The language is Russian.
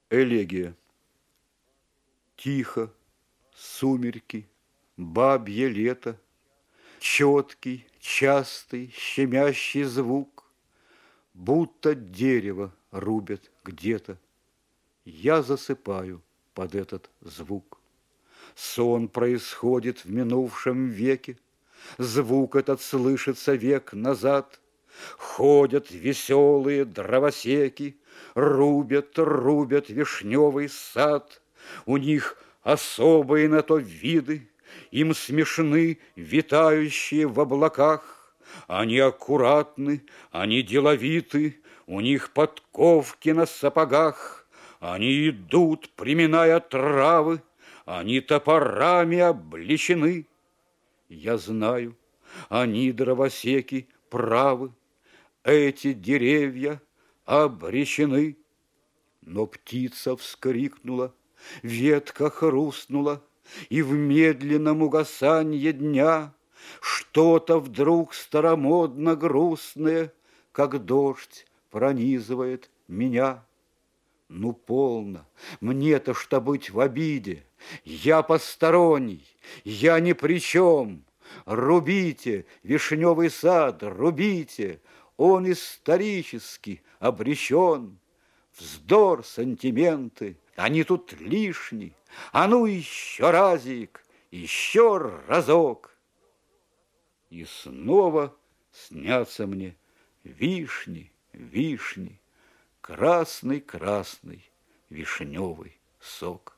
Элегия. Тихо, сумерки, бабье лето, четкий, частый, щемящий звук, будто дерево рубят где-то. Я засыпаю под этот звук. Сон происходит в минувшем веке, звук этот слышится век назад. Ходят веселые дровосеки, рубят вишневый сад. У них особые на то виды, им смешны витающие в облаках. Они аккуратны, они деловиты, у них подковки на сапогах. Они идут, приминая травы, они топорами обличены. Я знаю, они, дровосеки, правы, эти деревья обречены. Но птица вскрикнула, ветка хрустнула, и в медленном угасанье дня что-то вдруг старомодно грустное, как дождь, пронизывает меня. Ну, полно, мне-то что быть в обиде, я посторонний, я ни при чем. Рубите вишневый сад, рубите, он исторически обречен. Вздор, сантименты, они тут лишни, а ну еще разик, еще разок. И снова снятся мне вишни, вишни, красный-красный вишневый сок.